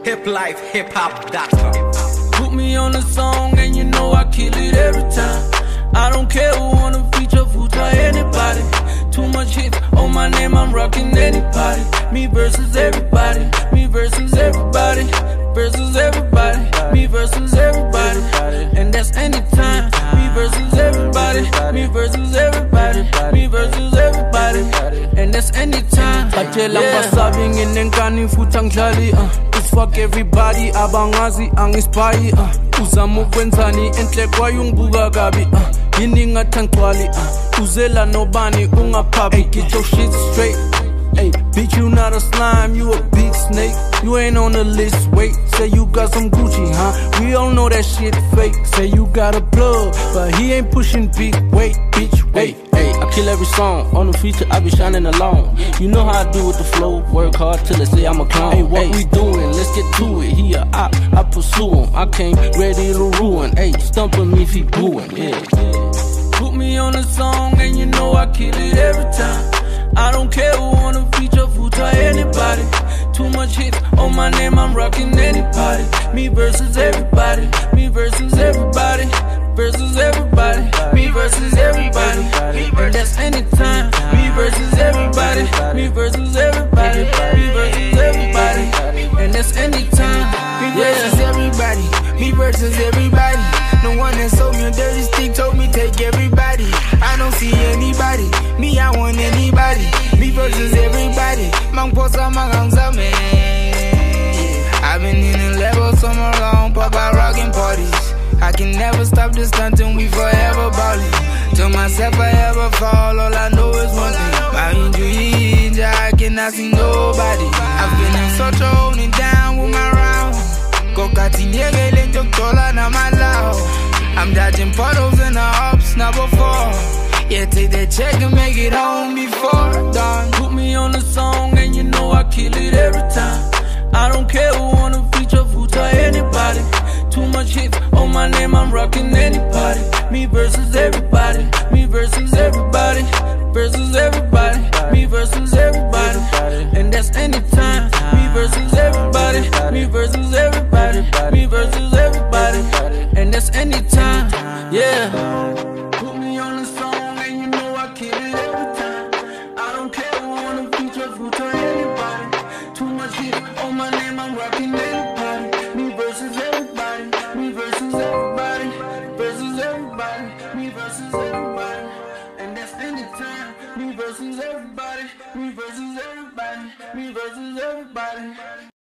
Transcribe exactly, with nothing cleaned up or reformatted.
hip life hip hop dot com. Put me on a song and you know I kill it every time. I don't care who wanna feature, food, try anybody. Too much hits on my name, I'm rocking anybody. Me versus everybody, me versus everybody, versus everybody, me versus everybody. And that's anytime. Me versus everybody, me versus everybody, me versus everybody. And that's anytime. Batshela basabi nginenkani futhi angidlali uh. Fuck everybody, abangazi angispayi uh. Uzama ukwenzani enhle kwayo ungibuka kabi uh. Yini ngathangcwali uh. Uzela nobani ungaphabi. Hey, get your shit straight. Hey, bitch, you not a slime, you a big snake. You ain't on the list, wait. Say you got some Gucci, huh? We all know that shit fake. Say you got a plug, but he ain't pushing big weight, bitch, wait. Hey, I kill every song, on the feature I be shining alone. You know how I do with the flow, work hard till they say I'm a clown. Hey, what we doing, let's get to it. He a op, I pursue him. I came ready to ruin. Hey, stumping me if he booing, yeah. Put me on a song and you know I kill it every time. I don't care who wanna feature, food, try anybody. Too much hits on my name, I'm rocking anybody. Me versus everybody, me versus everybody, versus everybody, me versus everybody. And that's anytime. Me versus everybody, me versus everybody, me versus everybody. And that's anytime. Me versus everybody, me versus everybody. No one that sold me a dirty stick told me take everybody. I don't see anybody, me I want anybody. Me versus everybody, mang posa mang zame. I've been in the level so long, pop out rockin' parties. I can never stop this stuntin', we forever ballin'. To myself I ever fall, all I know is one thing. My injury, I cannot see nobody. I've been in such a holding down with my round. I'm dodging puddles in the ups, not before. Yeah, take that check and make it home before dawn. Put me on a song and you know I kill it every time. I don't care who wanna feature, food, try anybody. Too much hits on my name, I'm rocking anybody. Me versus everybody, me versus everybody, versus everybody, me versus everybody. And that's anytime. Me versus everybody, me versus everybody, me versus everybody. And that's anytime, yeah. Put me on a song and you know I kill it every time. I don't care who wanna feature, food, try anybody. Too much hit on my name, I'm rocking anybody. Me versus everybody, me versus everybody, versus everybody, me versus everybody. And that's anytime. Me versus everybody, me versus everybody, me versus everybody.